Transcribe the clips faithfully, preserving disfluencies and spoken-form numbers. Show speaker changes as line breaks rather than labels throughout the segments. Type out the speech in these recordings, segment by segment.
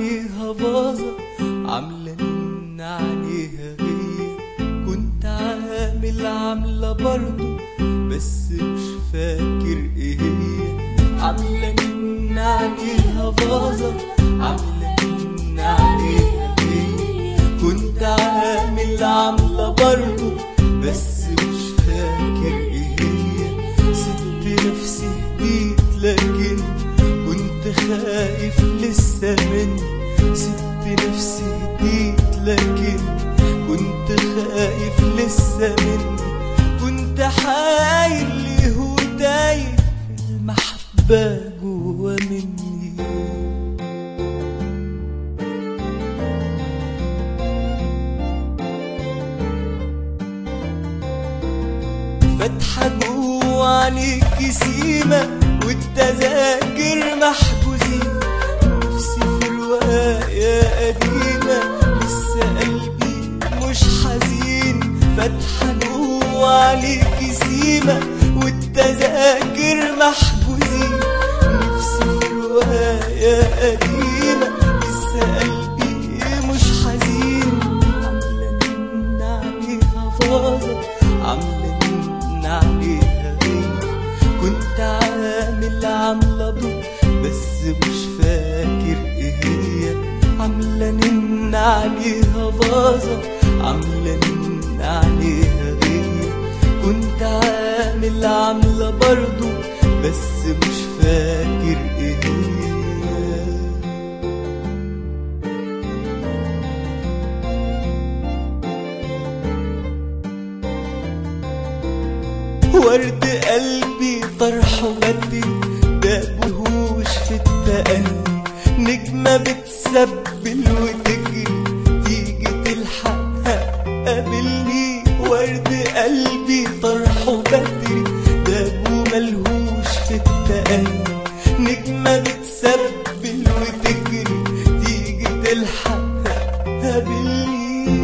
عليها باظة، عاملة نن عليها غير. كنت عامل عاملة برضو بس مش فاكر ايه هي. عاملة نن عليها باظة، عاملة نن عليها غير. كنت عامل عاملة برضو بس مش فاكر ايه هي. سبت نفسي هديت لكن كنت خايف لسه مني. سبت نفسي هديت لكن كنت خايف لسه مني. كنت حايل ليه وتايه في المحبة جوا مني. فاتحة جوا عليكي سيمة والتذاكر محجوزين. نفسي في رواية قديمة لسه قلبي مش حزين. فاتحة جوا عليكي سيمة والتذاكر محجوزين. نفسي في رواية قديمة لسه قلبي مش حزين. عاملة نن عليها باظة، عاملة نن عليها غير. كنت عامل عاملة ضوء بس مش فاكر ايه هي. عاملة نن عليها باظة، عاملة نن عليها غير. كنت عامل عاملة برضو بس مش فاكر ايه هي. ورد قلبي طرحه بدي دابهوش في التأني. نجمة بتسبل وتجري تيجي تلحقها قابلني. ورد قلبي طرحه بدري دابه ملهوش في التأني. نجمة بتسبل وتجري تيجي تلحقها قابلني.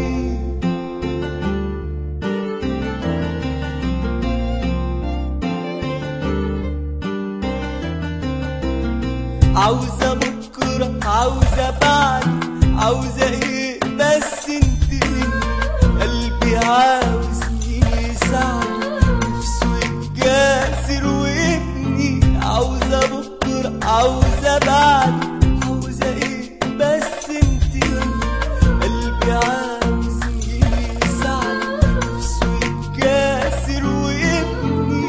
عاوزة بكرة، عاوزة بعد، عاوزة ايه بس انت مني. قلبي عاوز مين يساعده نفسه يتجاسر ويبني. عاوزة بكرة، عاوزة بعد، عاوزة ايه بس انت مني. قلبي عاوز مين يساعده نفسه يتجاسر ويبني.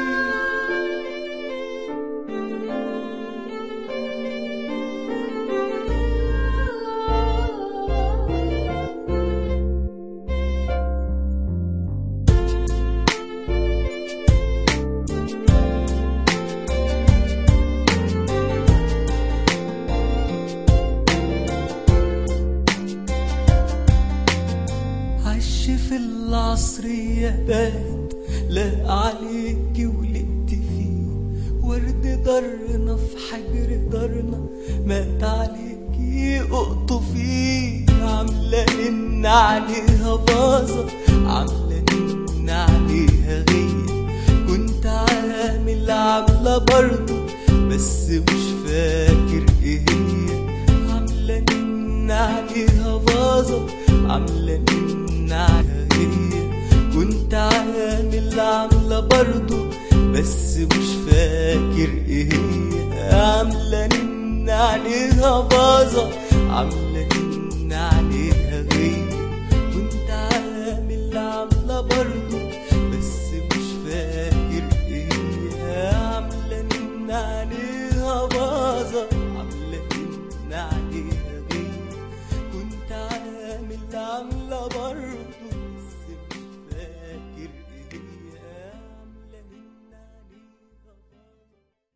في العصرية بات لا عليكي ولقت فيه. ورد ضرنا في حجر دارنا مات عليكي اقطفيه. عاملة نن عليها باظة، عاملة نن عليها غير. كنت عامل عاملة برضو بس مش فاكر ايه هي. عاملة نن عليها باظة، عاملة نن عليها غير. كنت عامل عاملة برضو بس مش فاكر ايه هي. عاملة نن عليها باظة، عاملة نن عليها غير. كنت عامل عاملة برضو